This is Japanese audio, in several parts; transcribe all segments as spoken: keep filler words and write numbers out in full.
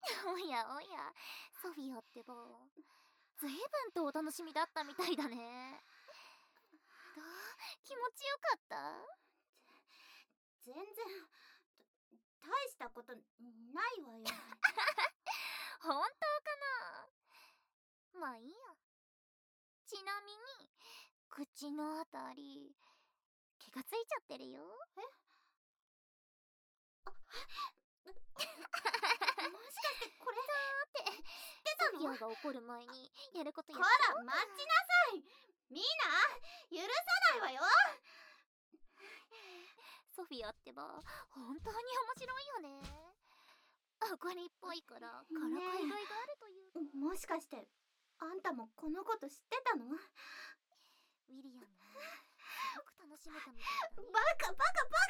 おやおや、ソフィアってば、随分とお楽しみだったみたいだね。どう、気持ちよかった？ 全然大したことないわよ。 本当かな？まあいいや。ちなみに口のあたり毛がついちゃってるよ。 え？あ、もしかしてこれだって知ってたの？ ソフィアが怒る前にやることやっこちゃう。 ら待ちなさい。みんな許さないわよ。 ソフィアってば本当に面白いよね。怒りっぽいからからかいがいがあるというか、 ねえ、もしかしてあんたもこのこと知ってたの？ ウィリアムすごく楽しめたみたいだね。 バカバカバ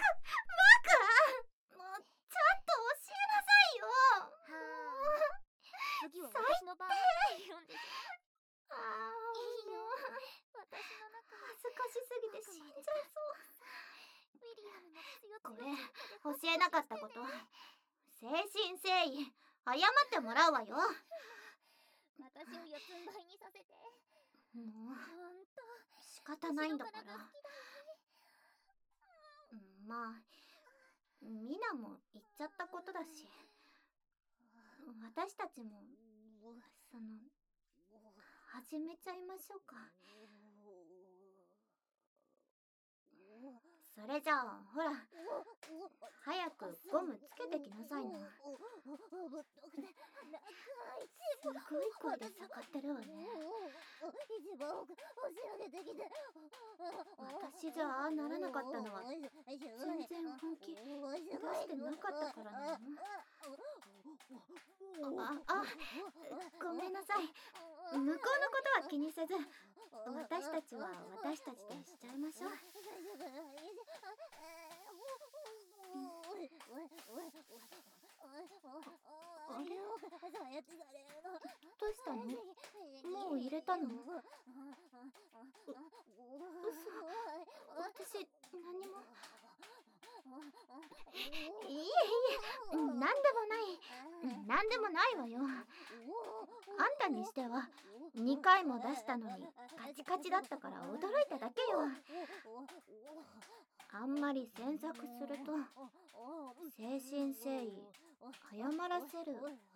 カバカ、もうちゃんと教えなさいよ。 はーい、次は私の番って言うんでしょ。 あー、 いいよ、 もう私の中恥ずかしすぎて死んじゃいそう。 ウィリアムの強これ強い教えなかったこと、誠心誠意謝ってもらうわよ。 私を四つん這いにさせて。 もうほんと仕方ないんだから。 後ろからが好きだよね。 まあミナも言っちゃったことだし、私たちもその始めちゃいましょうか。それじゃあほら、早くゴムつけてきなさいな。すごい声で盛ってるわね。 一番奥押し上げてきて、 私じゃああならなかったのは全然本気出してなかったからなの。ああ、ごめんなさい。向こうのことは気にせず、私たちは私たちでしちゃいましょう。あれ？どうしたの？もう入れたの？う、嘘。私何も。いえいえ、なんでもない。なんでもないわよ。あんたにしてはにかいも出したのにカチカチだったから驚いただけよ。あんまり詮索すると誠心誠意謝らせるわよ。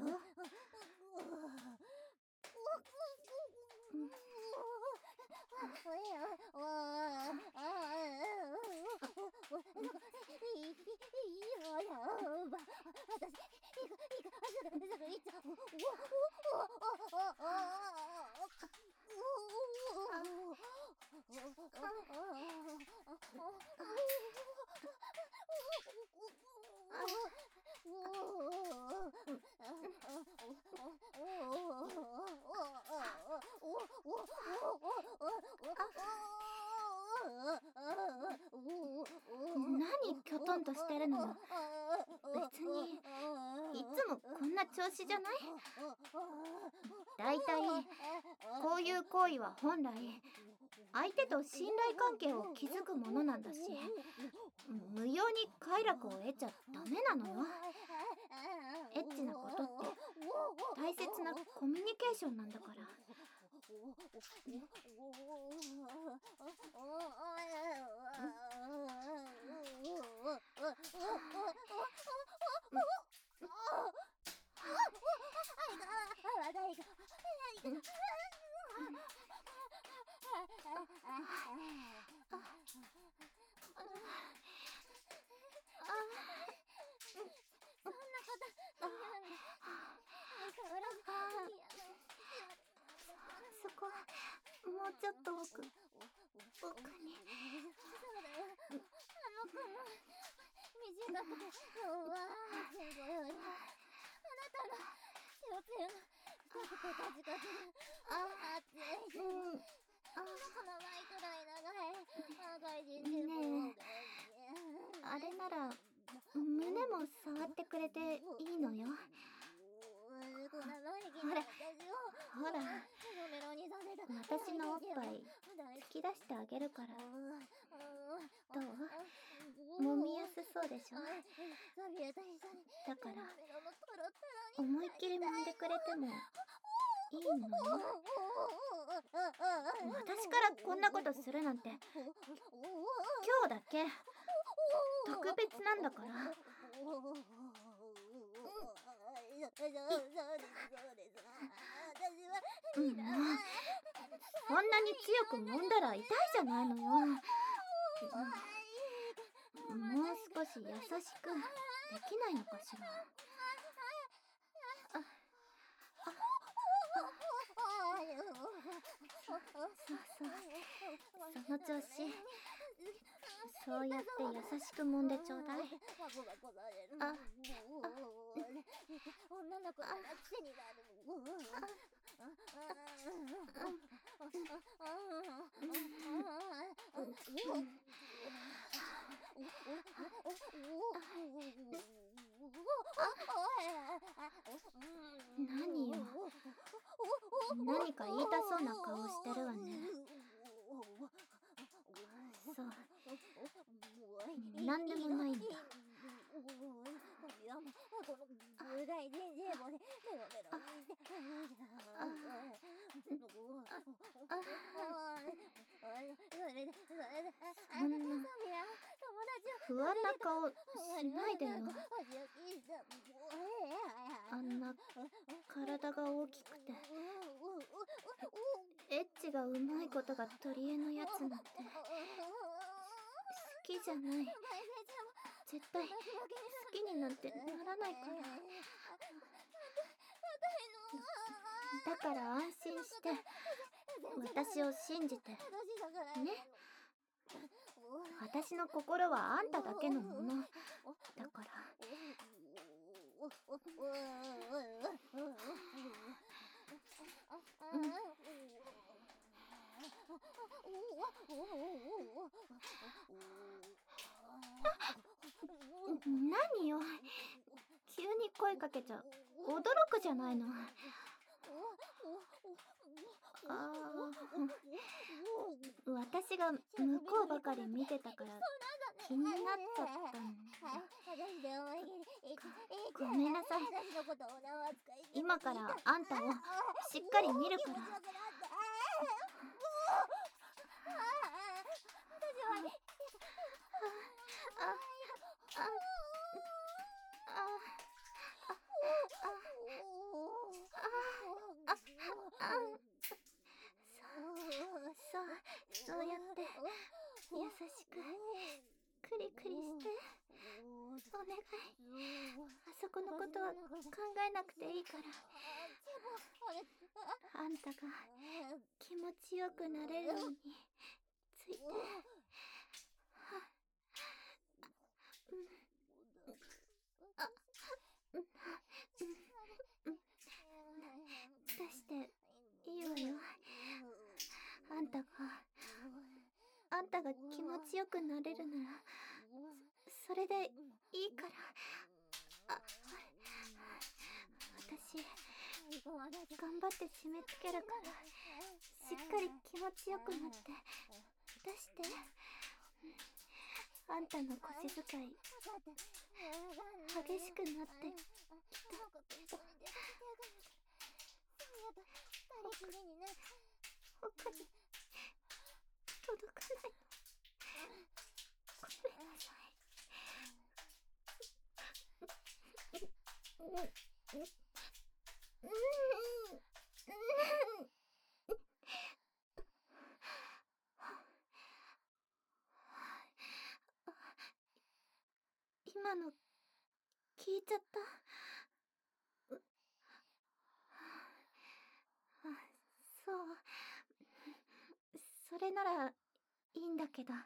何キョトンとしてるのよ。別にいつもこんな調子じゃない？だいたいこういう行為は本来相手と信頼関係を築くものなんだし、無用に快楽を得ちゃダメなのよ。エッチなことって大切なコミュニケーションなんだから。そこもうちょっと奥奥に。 そうだよ、あの子も短くてうわーすごいよ。あなたの手をつゆの太くてカチカチで熱いし、このマイくらい長い赤い人生もあれなら胸も触ってくれていいのよ。ほらほら、私のおっぱい突き出してあげるから。 どう？揉みやすそうでしょ？だから思いっきり揉んでくれてもいいのよ。私からこんなことするなんて今日だけ特別なんだから。うん、もうそんなに強く揉んだら痛いじゃないのよ。もう少し優しくできないのかしら。あ、あ、そうそう、その調子。そうやって優しく揉んでちょうだい。あ、あ、 女の子なら癖になる。 何よ。何か言いたそうな顔してるわね。そう。なんでもないんだ。そんな不安な顔しないでよ。あんな体が大きくてエッチがうまいことが取り柄のやつなんて好きじゃない。絶対好きになんてならないから。だから安心して私を信じてね。私の心はあんただけのものだから。うん、何よ、急に声かけちゃ驚くじゃないの。あー、私が向こうばかり見てたから気になっちゃったんだ。ごめんなさい。今からあんたをしっかり見るから。そう、そうやって優しくクリクリしてお願い。あそこのことは考えなくていいから。あんたが気持ちよくなれるようについて。出していいわよ。あんたがあんたが気持ちよくなれるならそれでいいから。あ、私頑張って締め付けるからしっかり気持ちよくなって出して。あんたの腰使い激しくなってきた。他に届かないの。ごめんなさい。今の聞いちゃった。そう、それならいいんだけど。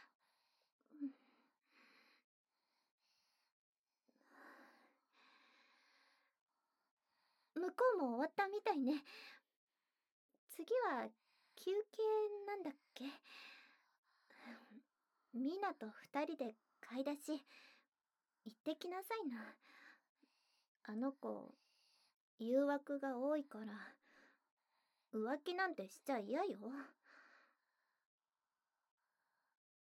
向こうも終わったみたいね。次は休憩なんだっけ。みなと二人で買い出し行ってきなさいな。あの子誘惑が多いから浮気なんてしちゃ嫌よ。